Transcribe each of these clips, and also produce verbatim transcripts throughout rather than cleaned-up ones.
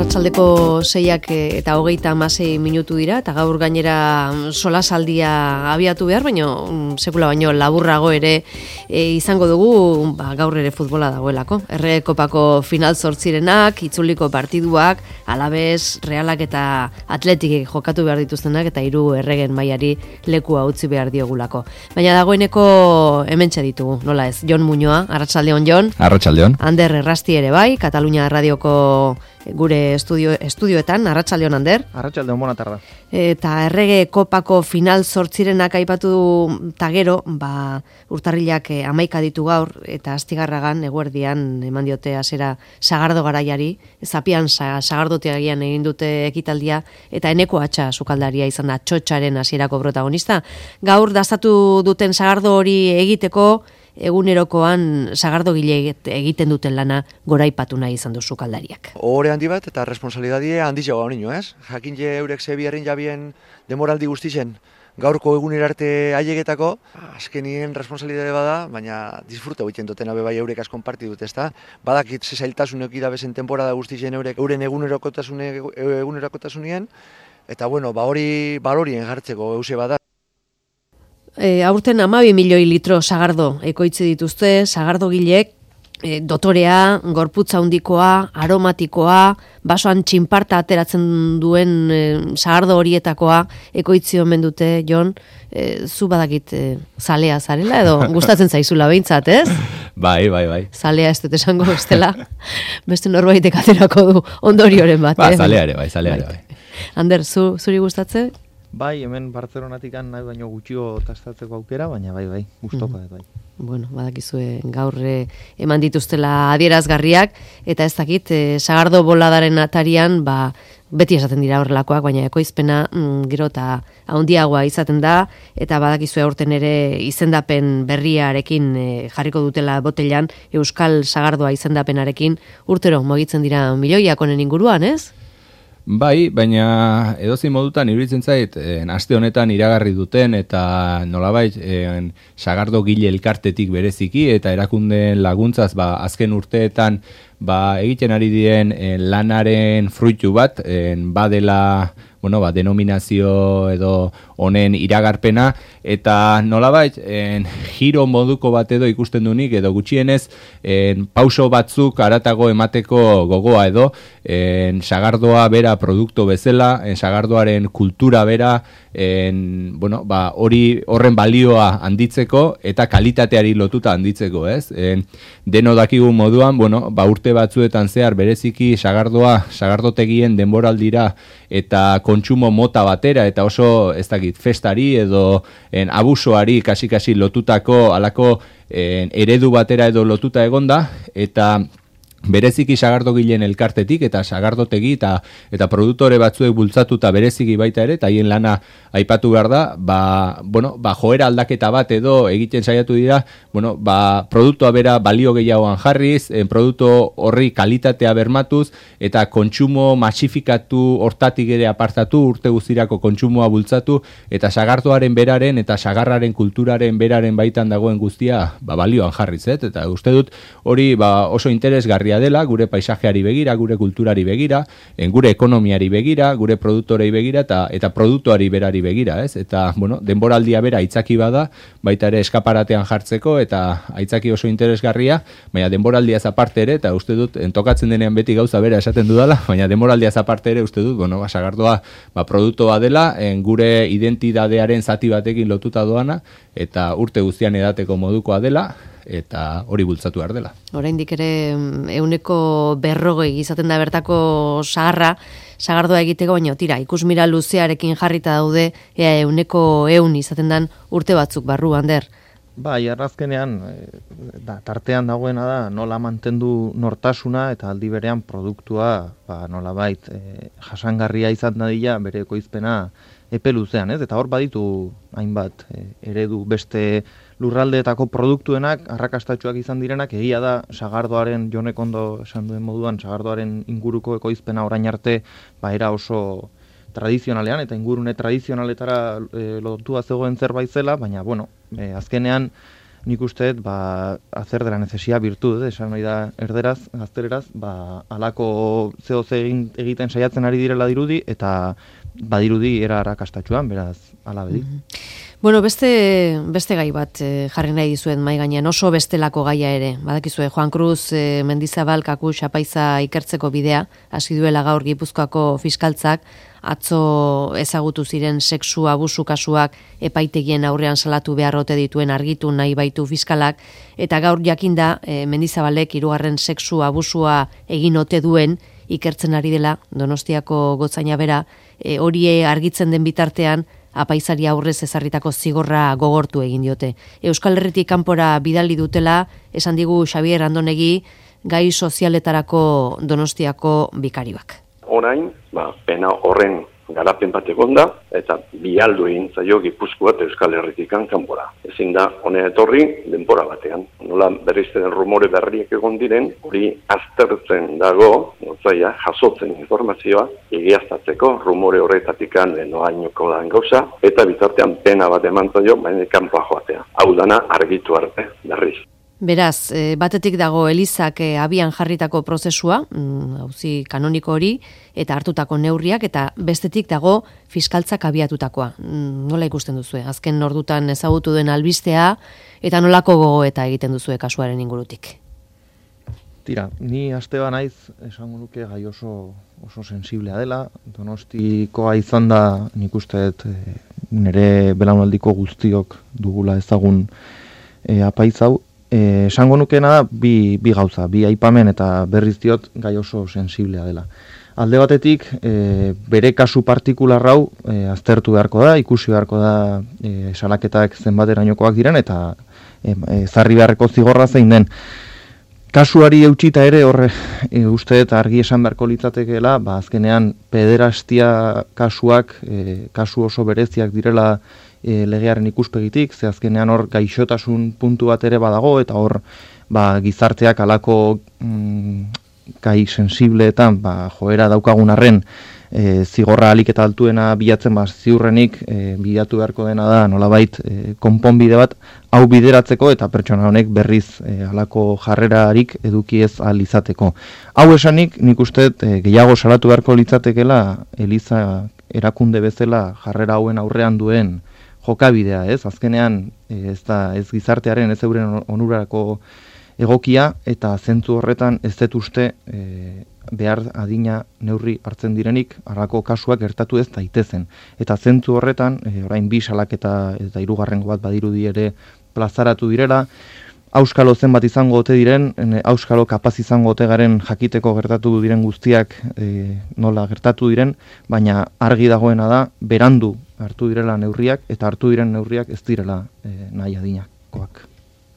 Arratsaldeko seiak eta hogeita hamasei minutu dira, eta gaur gainera solasaldia abiatu behar, baina sekula baino laburrago ere e, izango dugu, ba, gaur ere futbola dagoelako. Errege Kopako final zortzirenak, itzuliko partiduak, Alabes, Realak eta Atletikek jokatu behar dituztenak, eta hiru erregen mailari lekua utzi behar diogulako. Baina dagoeneko hementxe ditugu, nola ez, Jon Muñoa, arratsaldeon Jon. Arratsaldeon. Ander Errasti ere bai, Katalunia Radioko gure estudio, estudioetan, arratsaldeon Ander. Arratsaldeon, bona tarda. Eta Errege Kopako final zortzirenak aipatu ta gero, ba, urtarrilak hamaika ditu gaur, eta Astigarragan eguerdian eman diote hasiera Sagardo garaiari, zapian Sagardoteagian egin dute ekitaldia, eta Eneko Atxa sukaldaria izan da txotxaren hasierako protagonista. Gaur dastatu duten Sagardo hori egiteko, egunerokoan sagardogile egiten duten lana goraipatu nahi izan du sukaldariak. Ohore handi bat eta responsabilidade handia gaur niño, ez? Jakin je eurek zebiarrin jabien demoraldi guztien gaurko egunera arte haieketako, azkenien responsabilidade bada, baina disfruta egiten duten abe bai eurek askon parti dut, ezta? Badakit ze zailtasun eduki da bezen temporada guztien eurek euren egunerokotasune egunerokotasunien, eta bueno, ba hori balorien jartzeko euse bada. E, aurten hamabi milioi litro sagardo ekoitzi dituzte, sagardogilek e, dotorea, gorputza handikoa, aromatikoa, basoan txinparta ateratzen duen e, sagardo horietakoa ekoitzi omen dute, Jon. E, zu badakit e, zalea zarela edo gustatzen zaizula behintzat, ez? Bai, bai, bai. Zalea ez dut esango bestela, beste norbaitek aterako du ondorioren bat. Ba, eh? zalea ere bai, zalea ere bai. Ander, zu, zuri gustatzen? Bai, hemen Bartzelonatik nahi baino gutxio tastatzeko aukera, baina bai, bai, gustoka mm. bai. Bueno, badakizue gaur eman dituztela adierazgarriak, eta ez dakit, e, Sagardo boladaren atarian, ba, beti esaten dira horrelakoak, baina ekoizpena mm, gero eta handiagoa izaten da, eta badakizue aurten ere izendapen berriarekin e, jarriko dutela botellan, Euskal Sagardoa izendapenarekin urtero mugitzen dira milioiak honen inguruan, ez? Bai, baina edozein modutan iruditzen zait, en, aste honetan iragarri duten eta nolabait en, Sagardo gile elkartetik bereziki eta erakundeen laguntzaz ba, azken urteetan ba, egiten ari diren en, lanaren fruitu bat, en, badela bueno, ba, denominazio edo honen iragarpena, eta nolabait, en, giro moduko bat edo ikusten dunik, edo gutxienez, en, pauso batzuk aratago emateko gogoa edo, en, Sagardoa bera produktu bezala, en, Sagardoaren kultura bera, en, bueno, ba, hori horren balioa handitzeko, eta kalitateari lotuta handitzeko, ez? En, deno dakigu moduan, bueno, ba, urte batzuetan zehar bereziki Sagardoa, Sagardotegien denboraldira, eta kontsumo mota batera, eta oso, ez dakit, festari edo en, abusoari kasi-kasi lotutako alako en, eredu batera edo lotuta egonda, eta bereziki sagardogileen elkartetik eta sagardotegi eta eta produktore batzuek bultzatuta bereziki baita ere, eta haien lana aipatu behar da, ba, bueno, ba, joera aldaketa bat edo egiten saiatu dira, bueno, ba, produktua bera balio gehiagoan jarriz, en, produktu horri kalitatea bermatuz, eta kontsumo masifikatu hortatik ere apartatu, urte guztirako kontsumoa bultzatu, eta sagardoaren beraren eta sagarraren kulturaren beraren baitan dagoen guztia ba, balioan jarriz, et? Eta uste dut hori ba, oso interesgarria dela, gure paisajeari begira, gure kulturari begira, en gure ekonomiari begira, gure produktorei begira eta eta produktuari berari begira, ez? Eta, bueno, denboraldia bera aitzaki bada, baita ere eskaparatean jartzeko eta aitzaki oso interesgarria, baina denboraldiaz aparte ere, eta uste dut, entokatzen denean beti gauza bera esaten dudala, baina denboraldiaz aparte ere uste dut, bueno, ba, Sagardoa ba, produktua dela, en gure identidadearen zati batekin lotuta doana, eta urte guztian edateko modukoa dela, eta hori bultzatu behar dela. Oraindik ere euneko berrogei izaten da bertako sagarra, sagardoa egiteko, baina tira, ikusmira luzearekin jarrita daude, ea euneko eun izaten dan urte batzuk barru, Ander. Bai, arrazkenean, da, tartean dagoena da nola mantendu nortasuna eta aldi berean produktua ba, nola bait e, jasangarria izan dadila bere ekoizpena epe luzean, ez? Eta hor baditu hainbat e, eredu beste lurraldeetako produktuenak arrakastatsuak izan direnak, egia da Sagardoaren, Jonek ondo esan duen moduan, Sagardoaren inguruko ekoizpena orain arte ba, era oso tradizionalean eta ingurune tradizionaletara e, lotua zegoen zerbait zela, baina bueno, e, azkenean nik usteet, ba, hacer de la necesidad virtud, esan nahi da erderaz, gazteleraz, ba, alako zeo ze egin, egiten saiatzen ari direla dirudi, eta badirudi era arrakastatxuan, beraz, ala bedi. Mm-hmm. Bueno, beste, beste gai bat eh, jarri nahi dizuet mai gainean, oso bestelako gaia ere. Badakizue, Juan Cruz eh, Mendizabal Kakuş apaiza ikertzeko bidea, hasi duela gaur Gipuzkoako fiskaltzak, atzo ezagutu ziren sexu abusu kasuak epaitegien aurrean salatu beharrote dituen argitu nahi baitu fiskalak, eta gaur jakinda e, Mendizabalek hirugarren sexu abusua egin ote duen ikertzen ari dela Donostiako gotzaina bera, e, hori argitzen den bitartean apaizari aurrez ezarritako zigorra gogortu egin diote. Euskal Herritik kanpora bidali dutela, esan digu Xabier Andonegi, gai sozialetarako Donostiako bikaribak. Orain, ba, pena horren garapen bat egonda, eta bialdu egin zaio Gipuzkoa eta Euskal Herritik kanpora. Ezin da, honea etorri, denbora batean. Nola bereizten rumore berriak egon diren, hori aztertzen dago, notzaia, jasotzen informazioa, egiaztatzeko rumore horretatikan noainoko dan gauza, eta bitartean pena bat eman zaio, baina kanpoa joatea. Hau dana argitu arte, berriz. Beraz, batetik dago Elizak abian jarritako prozesua, auzi kanoniko hori, eta hartutako neurriak, eta bestetik dago fiskaltzak abiatutakoa. Nola ikusten duzue? Azken ordutan ezagutu den albistea, eta nolako gogoeta egiten duzue kasuaren ingurutik? Tira, ni asteba naiz, esango nuke gai oso, oso sensiblea dela. Donostikoa izan da, nik usteet nire belaunaldiko guztiok dugula ezagun e, apaiz hau. Eh, esango nukena da bi, bi gauza, bi aipamen eta berriz diot gai oso sensiblea dela. Alde batetik, e, bere kasu partikular hau e, aztertu beharko da, ikusi beharko da e, salaketak zenbaterainokoak diren eta e, e, zarri beharreko zigorra zein den. Kasuari eutxita ere horre e, uste eta argi esan beharko litzatekeela, ba, azkenean pederastia kasuak, e, kasu oso bereziak direla E, legearen ikuspegitik, ze azkenean hor gaixotasun puntu bat ere badago, eta hor ba, gizarteak alako mm, gai sensibleetan ba, joera daukagun arren e, zigorra alik eta altuena bilatzen ba, ziurrenik e, bilatu beharko dena da nolabait e, konponbide bat hau bideratzeko eta pertsona honek berriz e, alako jarrerarik eduki ez ahal izateko. Hau esanik nik uste e, gehiago salatu beharko litzatekela Eliza erakunde bezala jarrera hauen aurrean duen jokabidea, ez? Azkenean ez da ez gizartearen ez euren onurarako egokia eta zentzu horretan ez dut uste e, behar adina neurri hartzen direnik harrako kasuak gertatu ez daitezen. Eta zentzu horretan, e, orain bi salaketa eta hirugarrengo bat badirudi ere plazaratu direla, auskalo zenbat izango ote diren, auskalo kapaz izango ote garen jakiteko gertatu diren guztiak e, nola gertatu diren, baina argi dagoena da, berandu hartu direla neurriak, eta hartu diren neurriak ez direla e, nahi adinakoak.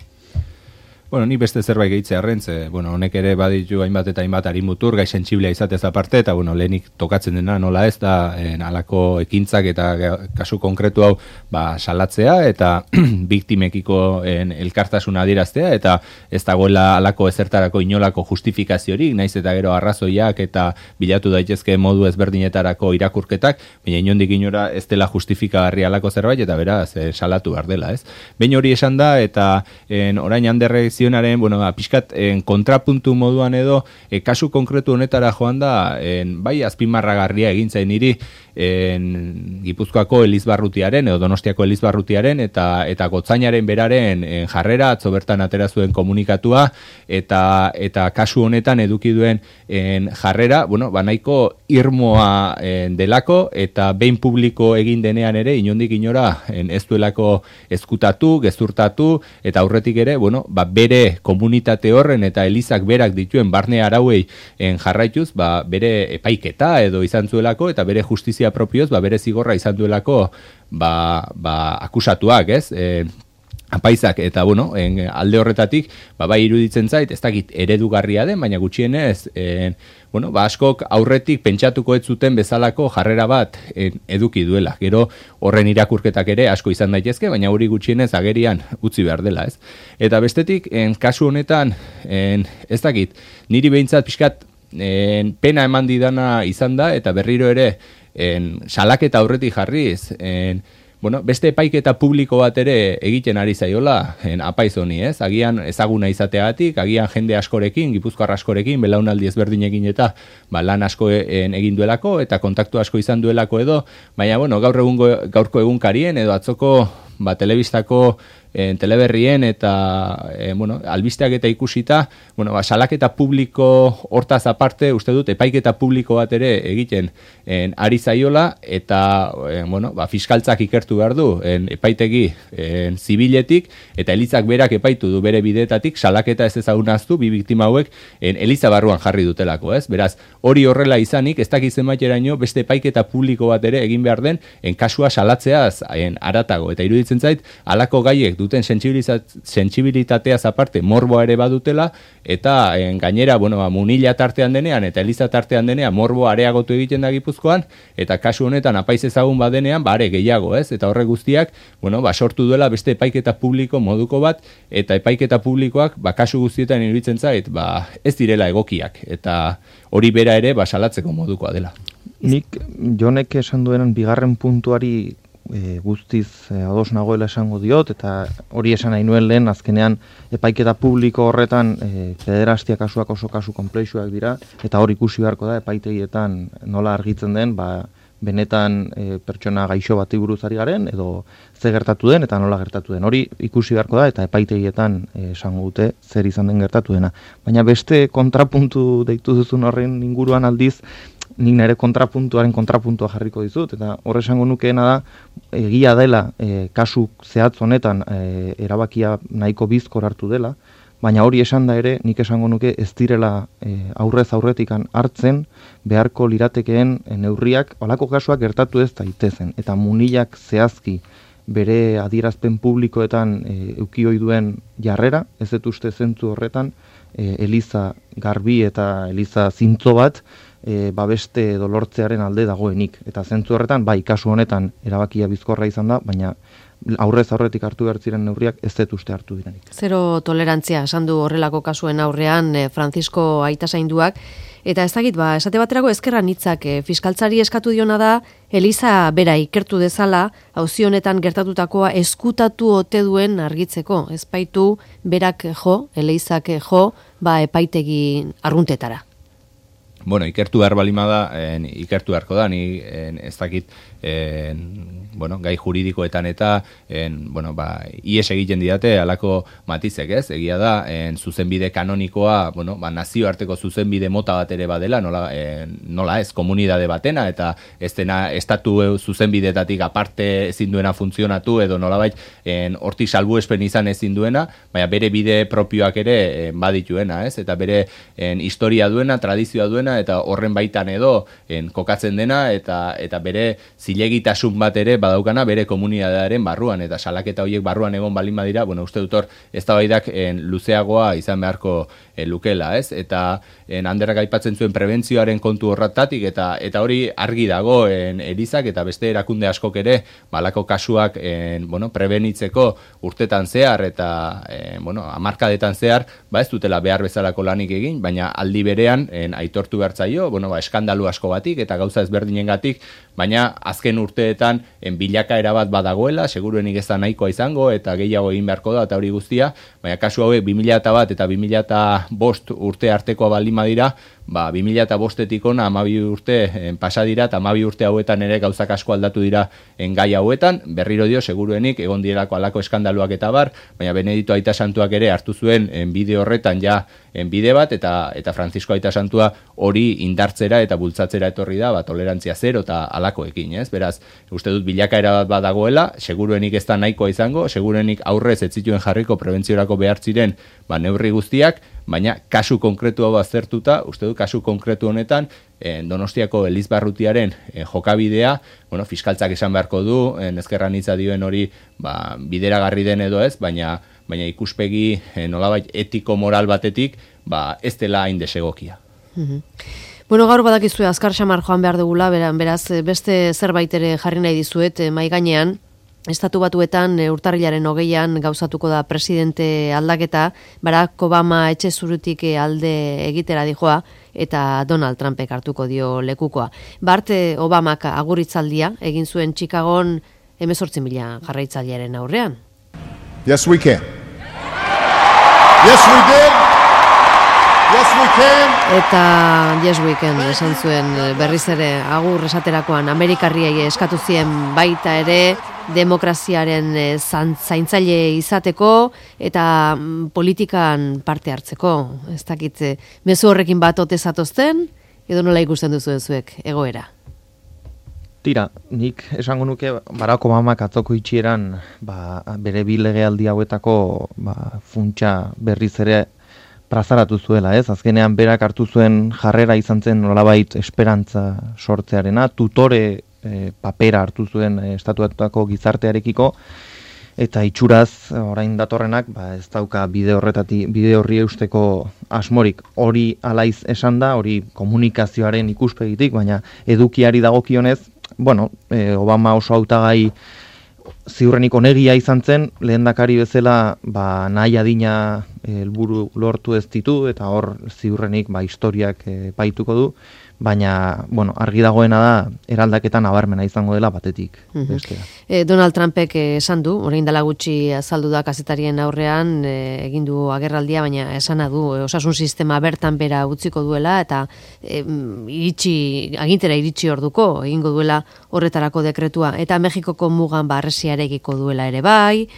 Bueno, ni beste zerbait gehitzea arrentze, bueno, honek ere baditu hainbat eta hainbat arimutur, gai sentsiblea izatez aparte, eta bueno, lehenik tokatzen dena nola ez da, en, alako ekintzak eta kasu konkretu hau ba, salatzea, eta biktimekiko en, elkartasuna adieraztea, eta ez dagoela alako ezertarako inolako justifikaziorik, naiz eta gero arrazoiak eta bilatu daitezke modu ezberdinetarako irakurketak, baina inondik inora ez dela justifikagarri alako zerbait, eta beraz, eh, salatu behar dela, ez? Behin hori esan da, eta en, orain handerrek zionaren, bueno, ba, pixkat en, kontrapuntu moduan edo e, kasu konkretu honetara joan da en, bai azpimarragarria egin zain niri en, Gipuzkoako Elizbarrutiaren edo Donostiako Elizbarrutiaren eta eta gotzainaren beraren en, jarrera atzo bertan atera zuen komunikatua eta eta kasu honetan eduki duen en, jarrera, bueno, ba nahiko irmoa en, delako eta behin publiko egin denean ere inondik inora en, ez duelako ezkutatu, gezurtatu eta aurretik ere, bueno, ba bere komunitate horren eta Elizak berak dituen barne arauei en, jarraituz, ba bere epaiketa edo izan zuelako eta bere justizia propioz, ba bere zigorra izan duelako ba, ba akusatuak, ez? E, apaizak eta bueno, en, alde horretatik ba, bai iruditzen zait, ez dakit eredugarria den, baina gutxienez en, bueno, ba, askok aurretik pentsatuko ez zuten bezalako jarrera bat en, eduki duela. Gero horren irakurketak ere asko izan daitezke, baina hori gutxienez agerian utzi behar dela, ez? Eta bestetik, en, kasu honetan, en, ez dakit, niri behintzat pixkat en, pena eman didana izan da, eta berriro ere en, salaketa aurretik jarriz, en, bueno, beste epaiketa publiko bat ere egiten ari zaiola en, apaiz honi, ez? Agian ezaguna izateagatik, agian jende askorekin, gipuzkoar askorekin, belaunaldi ezberdinekin eta ba, lan asko en, egin duelako eta kontaktu asko izan duelako edo, baina bueno, gaur egungo, gaurko egunkarien edo atzoko ba, telebistako en, teleberrien eta e, bueno, albisteak eta ikusita, bueno, ba, salaketa publiko hortaz aparte, uste dut, epaiketa publiko bat ere egiten en, ari zaiola eta en, bueno, ba, fiskaltzak ikertu behar du en, epaitegi en, zibiletik eta Elizak berak epaitu du bere bidetatik, salaketa ez ezagunaztu, bi biktima hauek en, Eliza barruan jarri dutelako, ez? Beraz, hori horrela izanik, ez dakiz zenbateraino beste epaiketa publiko bat ere egin behar den en, kasua salatzeaz en, aratago, eta iruditzen zait, halako gaiek duten sentsibilitateaz aparte morboa ere badutela, eta en, gainera, bueno, ba, Munila tartean denean eta Eliza tartean denean morboa areagotu egiten da Gipuzkoan, eta kasu honetan apaiz ezagun badenean, ba, are gehiago, ez? Eta horre guztiak, bueno, ba, sortu duela beste epaiketa publiko moduko bat, eta epaiketa publikoak, ba, kasu guztietan iruditzen zait, ba, ez direla egokiak, eta hori bera ere, ba, salatzeko modukoa dela. Nik Jonek esan duenan bigarren puntuari e, guztiz e, ados nagoela esango diot, eta hori esan nahi nuen lehen, azkenean epaiketa publiko horretan e, pederastia kasuak oso kasu konplexuak dira, eta hori ikusi beharko da epaitegietan nola argitzen den, ba, benetan e, pertsona gaixo bati buruz ari garen, edo ze gertatu den eta nola gertatu den. Hori ikusi beharko da eta epaitegietan e, esango dute zer izan den gertatu dena. Baina beste kontrapuntu deitu duzun horren inguruan aldiz, nik nire kontrapuntuaren kontrapuntua jarriko dizut, eta horre esango nukeena da, egia dela e, kasu zehatz honetan e, erabakia nahiko bizkor hartu dela, baina hori esan da ere, nik esango nuke ez direla e, aurrez aurretikan hartzen beharko liratekeen e, neurriak, holako kasuak gertatu ez daitezen, eta Munilak zehazki bere adierazpen publikoetan e, eukioi duen jarrera, ez dut uste zentzu horretan, e, Eliza garbi eta Eliza zintzo bat, E, babeste dolortzearen alde dagoenik. Eta zentzu horretan, bai, kasu honetan erabakia bizkorra izan da, baina aurrez aurretik hartu behar ziren neurriak ez dut uste hartu direnik. Zero tolerantzia, esan du horrelako kasuen aurrean eh, Francisco Aitazainduak, eta ez dakit, ba, esate baterako ezkerra nitzak eh, fiskaltzari eskatu diona da, Eliza bera ikertu dezala, auzi honetan gertatutakoa eskutatu ote duen argitzeko, ez baitu berak jo, Elizak jo, ba, epaitegi arruntetara. Bueno, ikertu behar balima da, en, ikertu beharko da, ni en, ez dakit, en, bueno, gai juridikoetan eta, en, bueno, ba, ies egiten didate, alako matizek, ez? Egia da, en, zuzenbide kanonikoa, bueno, ba, nazioarteko zuzenbide mota bat ere badela, nola, en, nola ez, komunidade batena, eta ez dena estatu zuzenbidetatik aparte ezin duena funtzionatu, edo nolabait, en, hortik salbuespen izan ezin duena, baina bere bide propioak ere en, badituena, ez? Eta bere en, historia duena, tradizioa duena, eta horren baitan edo en, kokatzen dena, eta eta bere zilegitasun bat ere badaukana bere komunidadearen barruan, eta salaketa horiek barruan egon balin badira, bueno, uste dut hor eztabaidak en, luzeagoa izan beharko en, lukela, ez? Eta en, Anderrak aipatzen zuen prebentzioaren kontu horratatik, eta eta hori argi dago en, Elizak eta beste erakunde askok ere balako kasuak en, bueno, prebenitzeko urtetan zehar eta en, bueno, hamarkadetan zehar, ba ez dutela behar bezalako lanik egin, baina aldi berean en, aitortu bertzaio, bueno, ba, eskandalu asko batik eta gauza ezberdinengatik, baina azken urteetan en, bilakaera bat badagoela, seguruenik ez da nahikoa izango eta gehiago egin beharko da eta hori guztia, baina kasu hauek bi mila bat eta bi mila bost urte artekoa baldin badira, ba, bi mila bostetik ona hamabi urte en, pasa dira eta hamabi urte hauetan ere gauzak asko aldatu dira en gai hauetan, berriro dio seguruenik egon direlako alako eskandaluak eta bar, baina Benedito Aitasantuak ere hartu zuen en bide horretan ja en bide bat, eta eta Francisco Aitasantua hori indartzera eta bultzatzera etorri da, ba, tolerantzia zero eta alakoekin, ez? Beraz, uste dut bilakaera bat badagoela, seguruenik ez da nahikoa izango, seguruenik aurrez ez zituen jarriko prebentziorako behar ziren ba, neurri guztiak, baina kasu konkretua baztertuta, uste dut kasu konkretu honetan, en, Donostiako Elizbarrutiaren en, jokabidea, bueno, fiskaltzak esan beharko du, en, ezkerran hitza dioen hori ba, bideragarri den edo ez, baina baina ikuspegi en, nolabait etiko moral batetik, ba, ez dela hain desegokia. Mm-hmm. Bueno, gaur badakizue azkar xamar joan behar dugula, beraz beste zerbait ere jarri nahi dizuet mai gainean. Estatu Batuetan urtarrilaren hogeian gauzatuko da presidente aldaketa, Barack Obama etxe zurutik alde egitera dijoa eta Donald Trumpek hartuko dio lekukoa. Bart Obamak agurritzaldia egin zuen Chicagon hemezortzi mila jarraitzailearen aurrean. Yes, we can. Yes, we did. Yes, we can. Eta yes, we can esan zuen berriz ere agur esaterakoan Amerikarriei eskatu zien baita ere demokraziaren zaintzaile izateko eta politikan parte hartzeko. Ez dakit, mezu horrekin bat ote zatozten, edo nola ikusten duzuen zuek egoera? Tira, nik esango nuke Barack Obamak atzoko itxieran ba, bere bi legealdi hauetako ba, funtsa berriz ere plazaratu zuela, ez? Azkenean berak hartu zuen jarrera izan zen nolabait esperantza sortzearena, tutore e, papera hartu zuen e, estatuatutako gizartearekiko, eta itxuraz orain datorrenak ba, ez dauka bide horretatik, bide horri eusteko asmorik. Hori alaiz esan da, hori komunikazioaren ikuspegitik, baina edukiari dagokionez, bueno, e, Obama oso hautagai ziurrenik onegia izan zen, lehendakari bezala ba, nahi adina helburu lortu ez ditu, eta hor ziurrenik ba, historiak e, paituko du, baina bueno, argi dagoena da eraldaketan nabarmena izango dela batetik. Mm-hmm. e, Donald Trumpek esan du, orain dela gutxi azaldu da kazetarien aurrean, e, egin du agerraldia, baina esana du e, osasun sistema bertan bera utziko duela, eta e, iritsi, agintera iritsi orduko egingo duela horretarako dekretua, eta Mexikoko mugan barresiarekiko duela ere bai,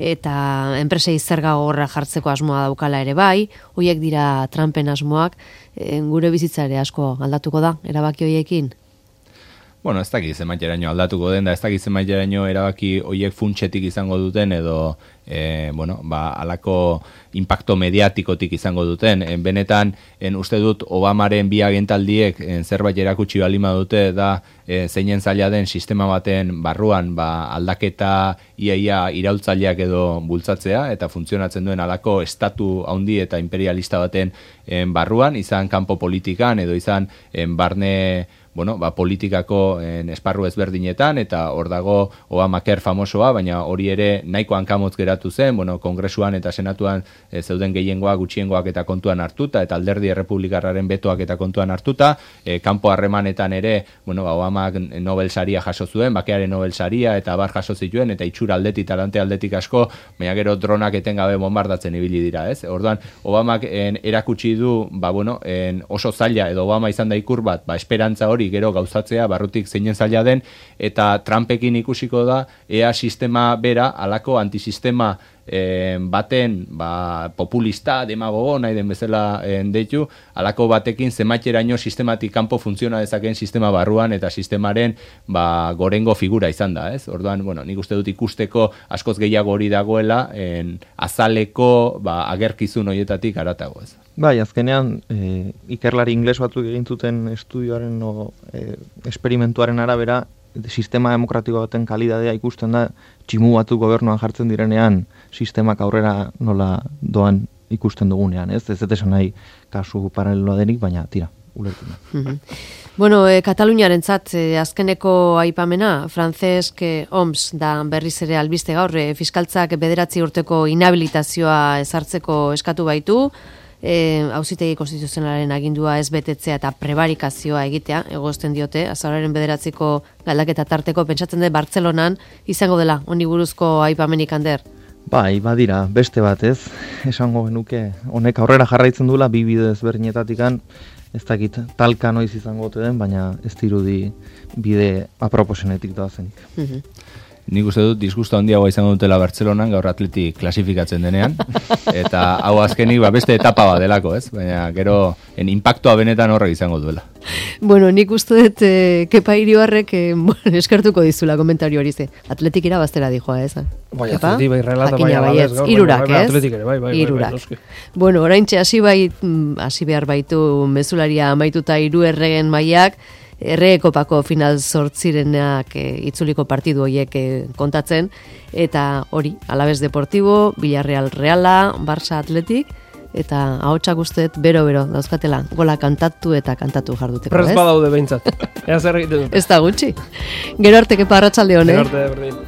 eta enpresei zerga horra jartzeko asmoa daukala ere bai, hoiek dira Trumpen asmoak, e, gure bizitza ere asko aldatuko da, erabaki hoiekin? Bueno, ez dakit zenbaiteraino aldatuko den, da ez dakit zenbaiteraino erabaki hoiek funtsetik izango duten, edo e, bueno, ba, alako impacto mediatikotik izango duten. En, benetan, en, uste dut Obamaren bi agentaldiek en, zerbait erakutsi balima dute da e, zeinen zaila den sistema baten barruan ba, aldaketa iaia iraultzaileak edo bultzatzea, eta funtzionatzen duen alako estatu handi eta imperialista baten en, barruan, izan kanpo politikan edo izan en, barne bueno, ba, politikako en, esparru ezberdinetan, eta hor dago Obamacare famosoa, baina hori ere nahiko hankamotz geratu zen, bueno, kongresuan eta senatuan e, zeuden gehiengoak, gutxiengoak eta kontuan hartuta, eta alderdi errepublikarraren betoak eta kontuan hartuta, e, kanpo harremanetan ere, bueno, ba, Obamak Nobel saria jaso zuen, bakearen Nobel saria, eta bar jaso zituen, eta itxura aldetik, talante aldetik asko, baina gero dronak etengabe bombardatzen ibili dira, ez? Orduan, Obamak en, erakutsi du, ba, bueno, en, oso zaila, edo Obama izan da ikur bat, ba, esperantza hori gero gauzatzea, barrutik zeinen zaila den, eta Trumpekin ikusiko da, ea sistema bera, alako antisistema eh, baten ba, populista, demagogo, nahi den bezala eh, deitu, alako batekin zemaiteraino sistematik kanpo funtziona dezaken sistema barruan, eta sistemaren ba, gorengo figura izan da, ez? Orduan, bueno, nik uste dut ikusteko askoz gehiago hori dagoela, en, azaleko ba, agerkizun horietatik aratago, ez? Bai, azkenean, e, ikerlari ingles batzuk egin zuten estudioaren o e, esperimentuaren arabera, sistema demokratiko baten kalidadea ikusten da, tximu batzuk gobernuan jartzen direnean, sistemak aurrera nola doan ikusten dugunean, ez? Ez esan nahi kasu paraleloa denik, baina tira, ulertzen da. Mm-hmm. Bueno, e, Kataluniarentzat e, azkeneko aipamena, Francesc Homs da berriz ere albiste gaur, e, fiskaltzak bederatzi urteko inhabilitazioa ezartzeko eskatu baitu, E, auzitegi konstituzionalaren agindua ez betetzea eta prebarikazioa egitea, egozten diote, azaroaren bederatziko galdaketa tarteko, pentsatzen dut Bartzelonan izango dela, honi buruzko aipamenik Ander? Bai, badira, beste bat ez, esango genuke, honek aurrera jarraitzen duela, bi bide ezberdinetatikan, ez dakit talka noiz izango ote den, baina ez dirudi bide aproposenetik doazenik. Mhm. Nik uste dut disgusto handiagoa izango dutela Bartzelonan gaur Atleti klasifikatzen denean, eta hau azkenik ba, beste etapa bat delako, ez? Baina gero en impactoa benetan horrek izango duela. Bueno, nik uste dut eh, Kepa Iribarrek eh, bueno, eskertuko dizula komentario hori ze. Atletik irabaztera dijoa, ez? Bai, Atleti bai relata bai alabez gaur. Irurak, ez? Atletik ere, bai, bai, Irurak. bai, bai, bueno, oraintxe hasi bai, hasi behar baitu mezularia amaituta hiru erregen maiak, Errege Kopako final zortzirenak e, itzuliko partidu horiek e, kontatzen, eta hori, Alabez Deportibo, Villarreal Reala, Barça Atletik, eta ahotsak usteet bero-bero dauzkatela, gola kantatu eta kantatu jarduteko, ez? Prez badaude behintzat. Ea zer egiten dut. Ez da gutxi. Gero arte, Kepa, arratsalde hone. Gero arte, berdin.